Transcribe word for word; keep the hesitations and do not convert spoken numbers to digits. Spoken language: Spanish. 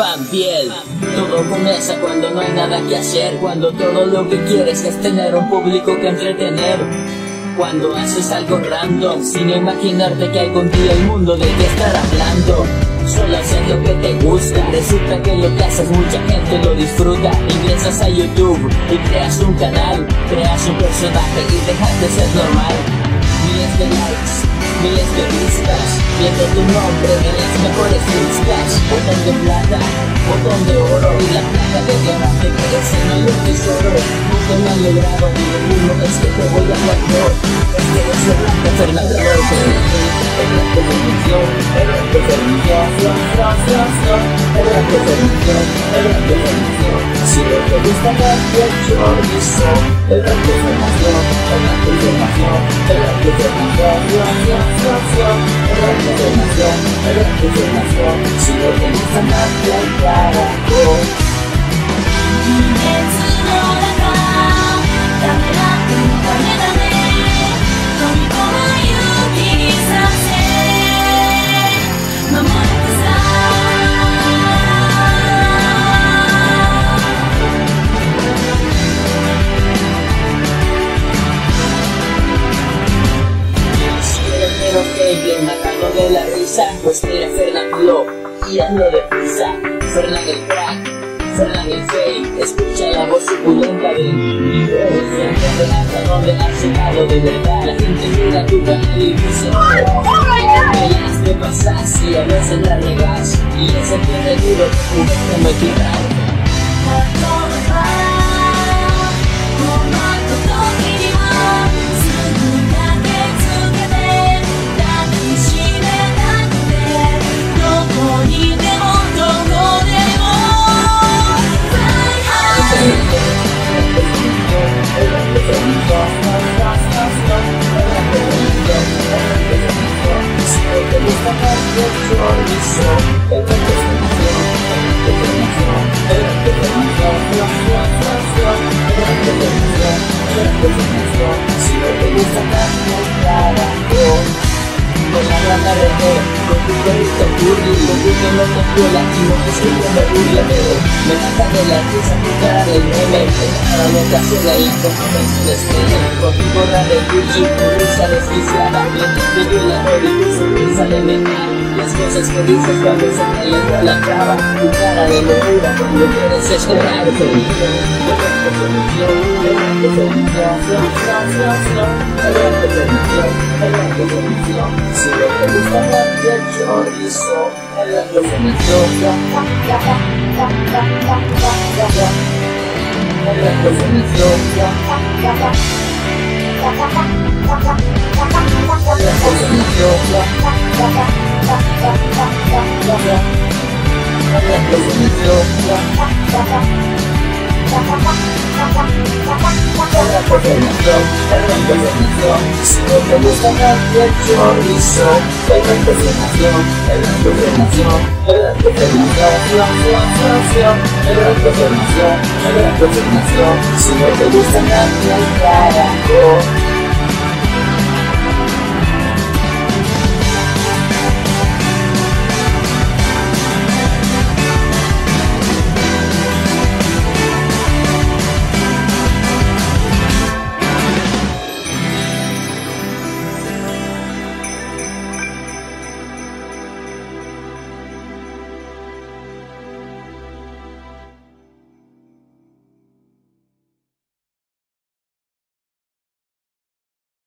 pan, piel. Todo comienza cuando no hay nada que hacer, cuando todo lo que quieres es tener un público que entretener. Cuando haces algo random, sin imaginarte que algún día el mundo de ti estará hablando. Solo haces lo que te gusta, resulta que lo que haces mucha gente lo disfruta. Ingresas a YouTube y creas un canal, creas un personaje y dejas de ser normal. Miles de likes, miles de vistas, viendo tu nombre en las mejores listas. Botón de plata, botón de oro y la placa de diamante que es en el tesoro. Nunca me ha logrado ni ninguno, es que te voy a hablar yo. Es que eres el blanco Fernando López. El blanco Fermisión, el blanco Fermisión, Fion, Fion, Fion, Fion. El blanco Fermisión, el blanco Fermisión. Si no te gusta cambia el chorizo. El blanco Fermisión, el blanco Fermisión, el blanco Fermisión, Fion, Fion, Fion, Fion. El blanco Fermisión, el blanco Fermisión. Si no te gusta cambia el carajo. Bien matando de la risa, pues mira Fernando y ando de prisa. Fernan el crack, Fernan el fake, escucha la voz suculenta del niño. Siempre hasta donde has llegado de verdad. La gente mira tu canal y dice ¿qué las te pasas? Y a veces la regas y ese tiene duro que me tiran. Si no te gusta tanto, carajo. Con la rana de té, con tu perrito curly, con tu que no te viola y no te siento me burla, pero me mata de la risa tu cara del meme. Para no te hace la info, no me despegue. Con tu gorra de Gucci, tu risa desquiciada, mientras te viola y tu sonrisa de metal. Las cosas que dices cuando se te lengua la traba, tu cara de locura cuando quieres esperar. Si no te gusta cambia el chorizo, el blanco Fermisión, el blanco Fermisión, si no te gusta cambia el chorizo, el blanco Fermisión, el blanco Fermisión, el blanco Fermisión, Fion, Fion, Fion, Fion. El blanco Fermisión, el blanco Fermisión. Si no te gusta cambia el carajo.